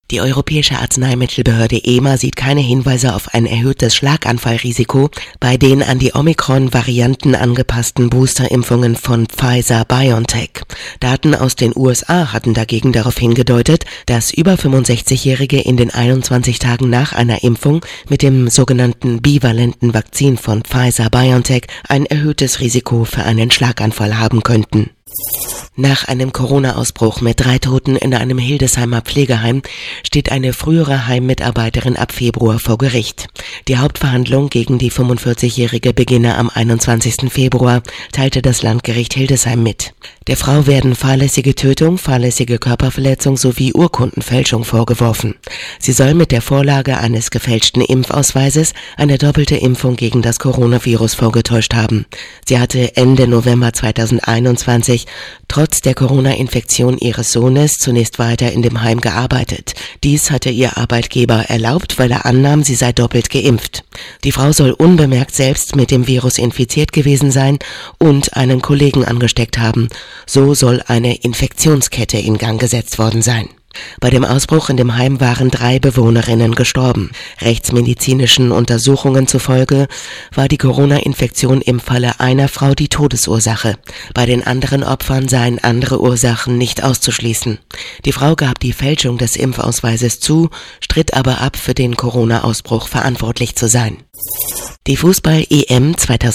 Die Europäische Arzneimittelbehörde EMA sieht keine Hinweise auf ein erhöhtes Schlaganfallrisiko bei den an die Omikron-Varianten angepassten Boosterimpfungen von Pfizer-BioNTech. Daten aus den USA hatten dagegen darauf hingedeutet, dass über 65-Jährige in den 21 Tagen nach einer Impfung mit dem sogenannten bivalenten Vakzin von Pfizer-BioNTech ein erhöhtes Risiko für einen Schlaganfall haben könnten. Nach einem Corona-Ausbruch mit 3 Toten in einem Hildesheimer Pflegeheim steht eine frühere Heimmitarbeiterin ab Februar vor Gericht. Die Hauptverhandlung gegen die 45-Jährige beginne am 21. Februar, teilte das Landgericht Hildesheim mit. Der Frau werden fahrlässige Tötung, fahrlässige Körperverletzung sowie Urkundenfälschung vorgeworfen. Sie soll mit der Vorlage eines gefälschten Impfausweises eine doppelte Impfung gegen das Coronavirus vorgetäuscht haben. Sie hatte Ende November 2021 trotz der Corona-Infektion ihres Sohnes zunächst weiter in dem Heim gearbeitet. Dies hatte ihr Arbeitgeber erlaubt, weil er annahm, sie sei doppelt geimpft. Die Frau soll unbemerkt selbst mit dem Virus infiziert gewesen sein und einen Kollegen angesteckt haben. So soll eine Infektionskette in Gang gesetzt worden sein. Bei dem Ausbruch in dem Heim waren 3 Bewohnerinnen gestorben. Rechtsmedizinischen Untersuchungen zufolge war die Corona-Infektion im Falle einer Frau die Todesursache. Bei den anderen Opfern seien andere Ursachen nicht auszuschließen. Die Frau gab die Fälschung des Impfausweises zu, stritt aber ab, für den Corona-Ausbruch verantwortlich zu sein. Die Fußball-EM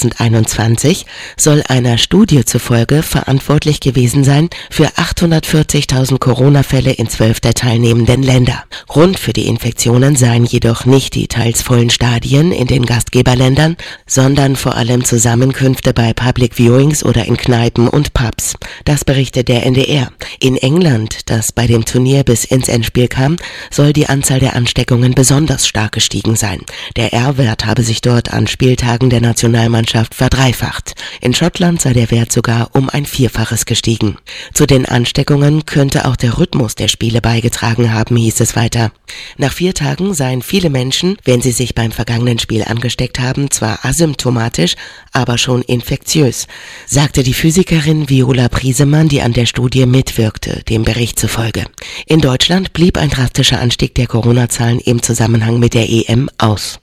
2021 soll einer Studie zufolge verantwortlich gewesen sein für 840.000 Corona-Fälle in 12 der teilnehmenden Länder. Grund für die Infektionen seien jedoch nicht die teils vollen Stadien in den Gastgeberländern, sondern vor allem Zusammenkünfte bei Public Viewings oder in Kneipen und Pubs. Das berichtet der NDR. In England, das bei dem Turnier bis ins Endspiel kam, soll die Anzahl der Ansteckungen besonders stark gestiegen sein. Der R-Wert habe sich dort an Spieltagen der Nationalmannschaft verdreifacht. In Schottland sei der Wert sogar um ein 4-faches gestiegen. Zu den Ansteckungen könnte auch der Rhythmus der Spiele beigetragen haben, hieß es weiter. Nach 4 Tagen seien viele Menschen, wenn sie sich beim vergangenen Spiel angesteckt haben, zwar asymptomatisch, aber schon infektiös, sagte die Physikerin Viola Priesemann, die an der Studie mitwirkte, dem Bericht zufolge. In Deutschland blieb ein drastischer Anstieg der Corona-Zahlen im Zusammenhang mit der EM aus.